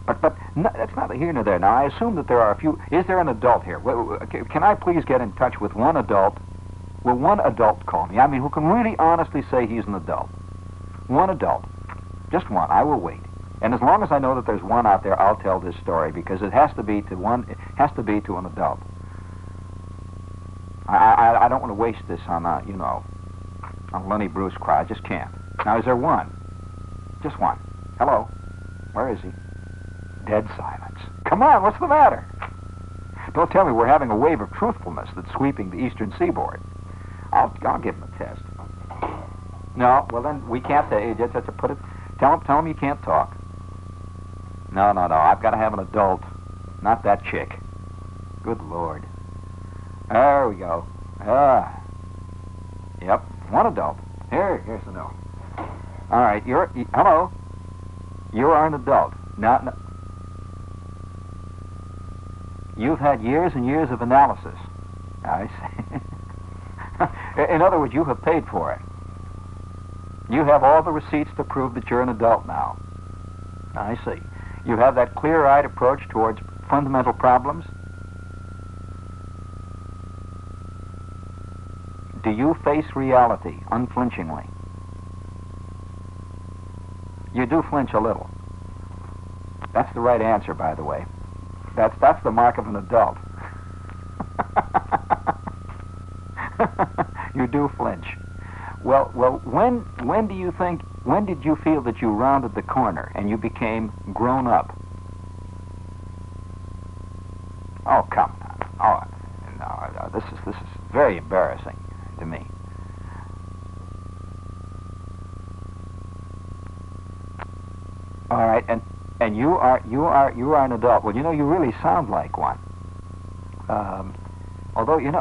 But no, that's neither here nor there. Now, I assume that there are a few... Is there an adult here? Can I please get in touch with one adult? Will one adult call me? I mean, who can really honestly say he's an adult? One adult. Just one. I will wait. And as long as I know that there's one out there, I'll tell this story, because it has to be to one... It has to be to an adult. I don't want to waste this on, you know, on Lenny Bruce crowd. I just can't. Now, is there one? Just one. Hello? Where is he? Dead silence. Come on, what's the matter? Don't tell me we're having a wave of truthfulness that's sweeping the eastern seaboard. I'll give him a test. No, well then, we can't, just have to put it... Tell him you can't talk. No, I've got to have an adult. Not that chick. Good Lord. There we go. Yep, one adult. Here's the note. All right, hello. You are an adult. No. You've had years and years of analysis. I see. In other words, you have paid for it. You have all the receipts to prove that you're an adult now. I see. You have that clear-eyed approach towards fundamental problems. Do you face reality unflinchingly? You do flinch a little. That's the right answer, by the way. That's the mark of an adult. You do flinch. Well, when did you feel that you rounded the corner and you became grown up? Oh, come on. Oh, no, this is very embarrassing to me. All right, and you are an adult. Well, you know, you really sound like one. Although, you know,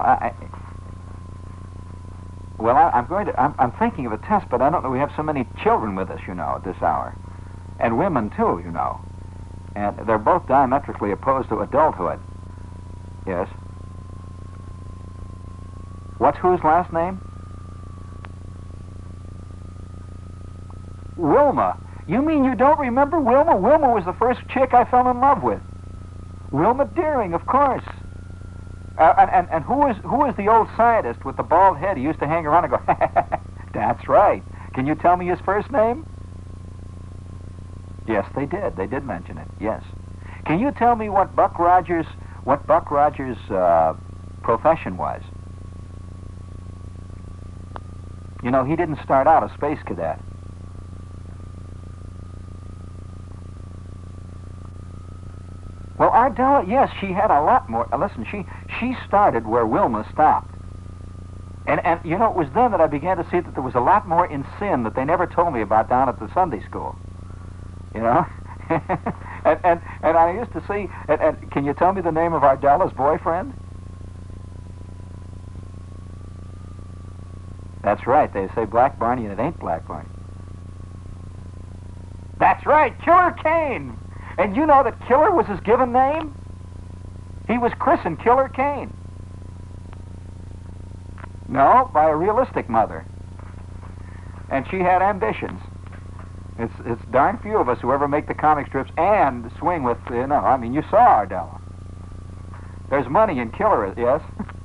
I'm thinking of a test, but I don't know. We have so many children with us, you know, at this hour, and women too, you know, and they're both diametrically opposed to adulthood. Yes. What's whose last name? Wilma. You mean you don't remember Wilma? Wilma was the first chick I fell in love with. Wilma Deering, of course. And who was the old scientist with the bald head? He used to hang around and go, that's right. Can you tell me his first name? Yes, they did. They did mention it, yes. Can you tell me what Buck Rogers' profession was? You know, he didn't start out a space cadet. Well, Ardella, yes, she had a lot more. Listen, she started where Wilma stopped. And you know, it was then that I began to see that there was a lot more in sin that they never told me about down at the Sunday school. You know? and I used to see, and can you tell me the name of Ardella's boyfriend? That's right, they say Black Barney, and it ain't Black Barney. That's right, Killer Kane! And you know that Killer was his given name? He was christened Killer Kane. No, by a realistic mother. And she had ambitions. It's darn few of us who ever make the comic strips and swing with, you know, I mean, you saw Ardella. There's money in Killer, yes?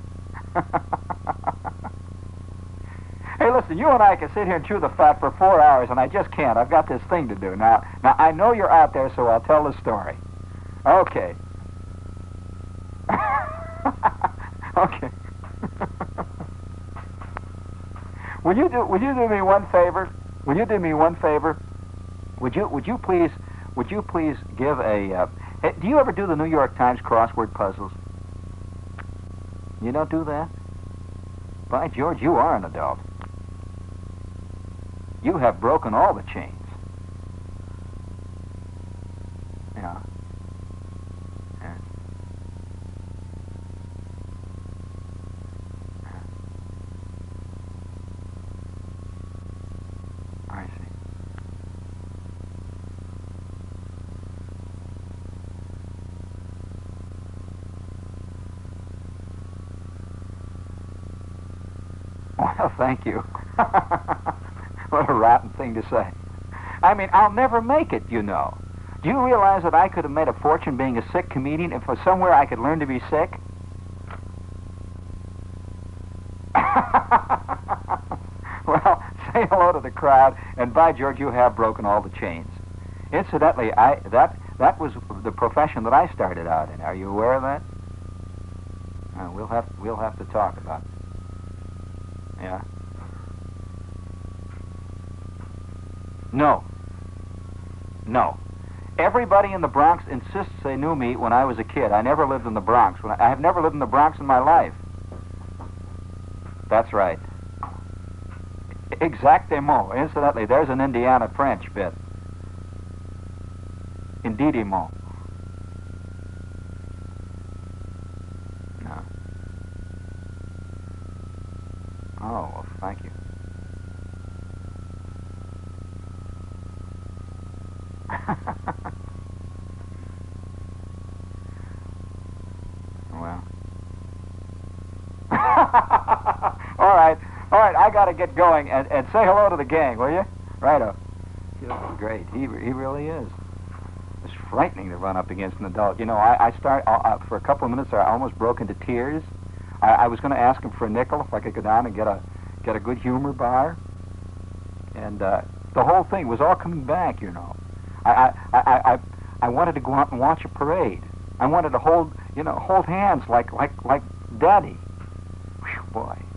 Hey, listen, you and I can sit here and chew the fat for 4 hours, and I just can't. I've got this thing to do. Now, I know you're out there, so I'll tell the story. Okay. Okay. Would you do me one favor? Would you do me one favor? Would you please give a... hey, do you ever do the New York Times crossword puzzles? You don't do that? By George, you are an adult. You have broken all the chains. Yeah. Yeah. I see. Well, thank you. What a rotten thing to say. I mean, I'll never make it, you know. Do you realize that I could have made a fortune being a sick comedian if somewhere I could learn to be sick? Well, say hello to the crowd, and by George, you have broken all the chains. Incidentally, that was the profession that I started out in. Are you aware of that? We'll have to talk about it. Yeah. No. No. Everybody in the Bronx insists they knew me when I was a kid. I never lived in the Bronx. I have never lived in the Bronx in my life. That's right. Exactement. Incidentally, there's an Indiana French bit. Indeedement. No. Oh, well, thank you. Well. All right, I gotta get going, and say hello to the gang, will you? Righto. Great, he really is. It's frightening to run up against an adult. You know, I for a couple of minutes there, I almost broke into tears. I was going to ask him for a nickel if I could go down and get a good humor bar, and the whole thing was all coming back. You know, I wanted to go out and watch a parade. I wanted to hold hands like Daddy. Whew, boy.